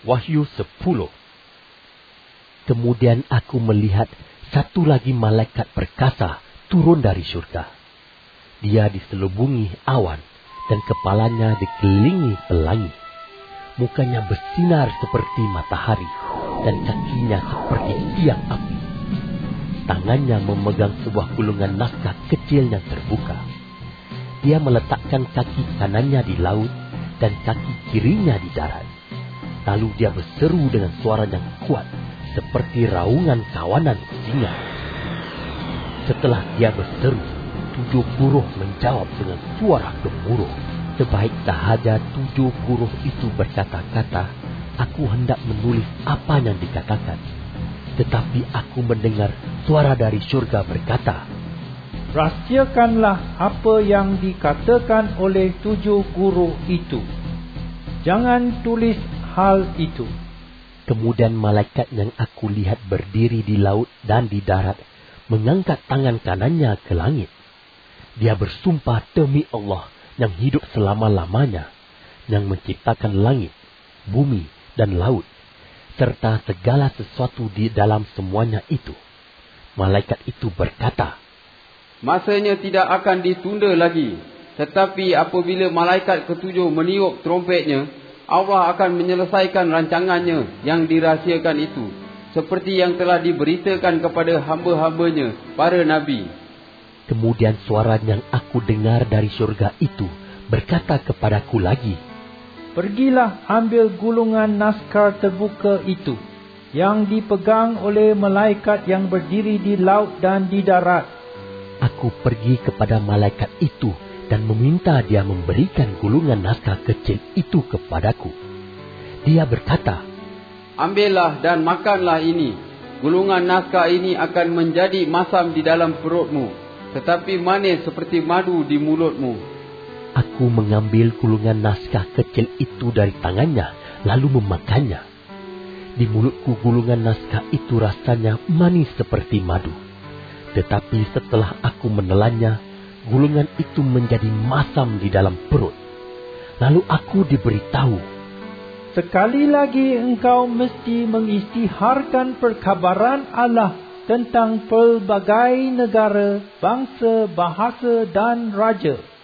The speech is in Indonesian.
Wahyu 10. Kemudian aku melihat satu lagi malaikat perkasa turun dari surga. Dia diselubungi awan dan kepalanya dikelilingi pelangi. Mukanya bersinar seperti matahari dan kakinya seperti tiang api. Tangannya memegang sebuah gulungan naskah kecil yang terbuka. Dia meletakkan kaki kanannya di laut dan kaki kirinya di darat. Lalu dia berseru dengan suara yang kuat, seperti raungan kawanan singa. Setelah dia berseru, 7 huruf menjawab dengan suara gemuruh. Sebaik sahaja 7 huruf itu berkata-kata, aku hendak menulis apa yang dikatakan. Tetapi aku mendengar suara dari surga berkata, rahsiakanlah apa yang dikatakan oleh 7 guru itu. Jangan tulis hal itu. Kemudian malaikat yang aku lihat berdiri di laut dan di darat, mengangkat tangan kanannya ke langit. Dia bersumpah demi Allah yang hidup selama-lamanya, yang menciptakan langit, bumi, dan laut, serta segala sesuatu di dalam semuanya itu. Malaikat itu berkata, masanya tidak akan ditunda lagi, tetapi apabila malaikat ketujuh meniup trompetnya, Allah akan menyelesaikan rancangannya yang dirahsiakan itu, seperti yang telah diberitakan kepada hamba-hambanya, para nabi. Kemudian suara yang aku dengar dari surga itu berkata kepadaku lagi, pergilah ambil gulungan naskah terbuka itu, yang dipegang oleh malaikat yang berdiri di laut dan di darat. Aku pergi kepada malaikat itu dan meminta dia memberikan gulungan naskah kecil itu kepadaku. Dia berkata, ambillah dan makanlah ini. Gulungan naskah ini akan menjadi masam di dalam perutmu, tetapi manis seperti madu di mulutmu. Aku mengambil gulungan naskah kecil itu dari tangannya, lalu memakannya. Di mulutku gulungan naskah itu rasanya manis seperti madu. Tetapi setelah aku menelannya, gulungan itu menjadi masam di dalam perut. Lalu aku diberitahu, sekali lagi engkau mesti mengisytiharkan perkabaran Allah tentang pelbagai negara, bangsa, bahasa dan raja.